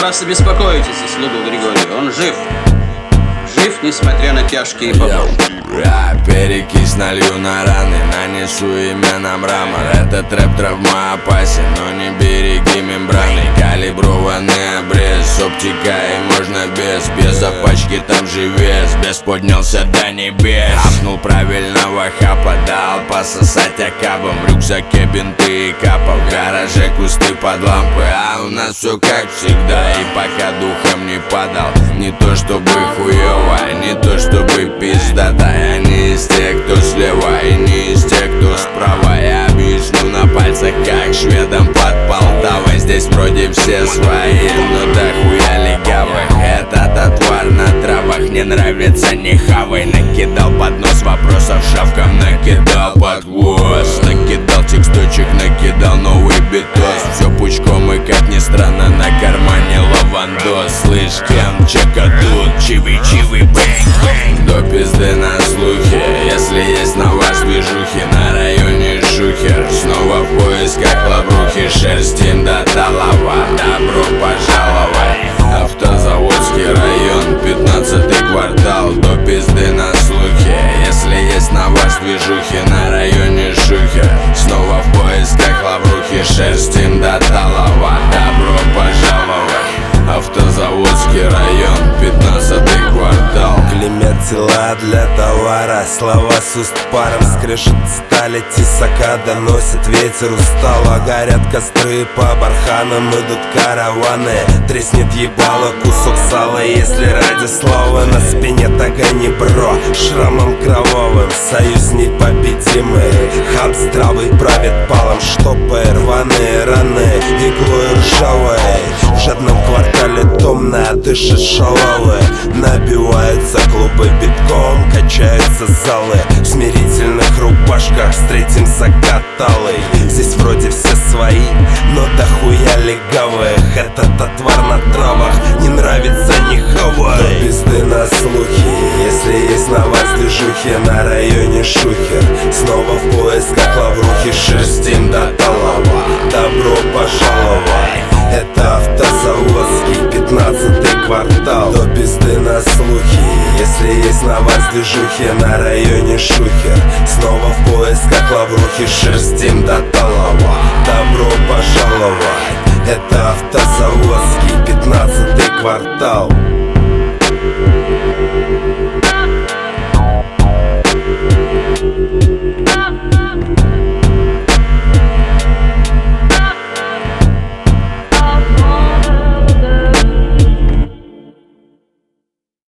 Напрасно беспокоитесь, слуга Григорий. Он жив. Жив, несмотря на тяжкие побои. Перекись налью на раны, нанесу имя на мрамор. Этот рэп травмоопасен, но не береги мембраны. Калиброванный обрез, оптикой можно без запачки там же вес. Без поднялся до небес, апнул правильного хапа, дал пососать окапом. В рюкзаке бинты и капа, в гараже кусты под лампы. А у нас все как всегда, и пока духом не падал. Не то чтобы хуёво, не то чтобы пиздата. Я не из тех, кто слева, и не из тех, кто справа. Я объясню на пальцах, как шведам под Полтавой. Здесь вроде все свои, но дохуя легавых. Этот отвар на травах не нравится, не хавай. Накидал под нос вопросов, шавком накидал под хвост. Накидал тексточек, накидал новый битос. Все пучком и, как ни странно, на кармане лавандос. Слышь, кем чека тут? Чиви-чиви, бэнг-бэнг. До пизды на слухе, если есть на вас движухи. На районе Шухер, снова в поисках лаврухи. Шерстим до талова, добро пожаловать. Автозаводский район, 15-й квартал. До пизды на слухе, если есть на вас движухи. На районе Шухер, снова в поисках лаврухи. Шерстим до талова, добро пожаловать. Автозаводский район, 15-й квартал. Клеймят тела для товара, слова с уст паром. Скрежет стали, тесака доносит ветер устало. Горят костры, по барханам идут караваны. Треснет ебало кусок сала, если ради слова. На спине огонь, бро, шрамом кровавым. Союз непобедимый, хаб здравый правит палом. Штопы, рваные раны, иглой ржавой. В жадном квартале томно дышит шалавы. Набиваются клубы битком, качаются залы. В смирительных рубашках встретимся каталой. Здесь вроде все свои, но дохуя легавых. Этот отвар на травах не нравится, не хавай. До пизды на слухи, если есть на вас движухи. На районе Шухер, снова в поисках лаврухи. Шерстим до талова, добро пожаловать. Это Автозаводский, 15-й квартал. До пизды на слухи, если есть на вас движухи. На районе Шухер, снова в поисках лаврухи. Шерстим до талова, добро пожаловать. Это Автозаводский, 15-й квартал.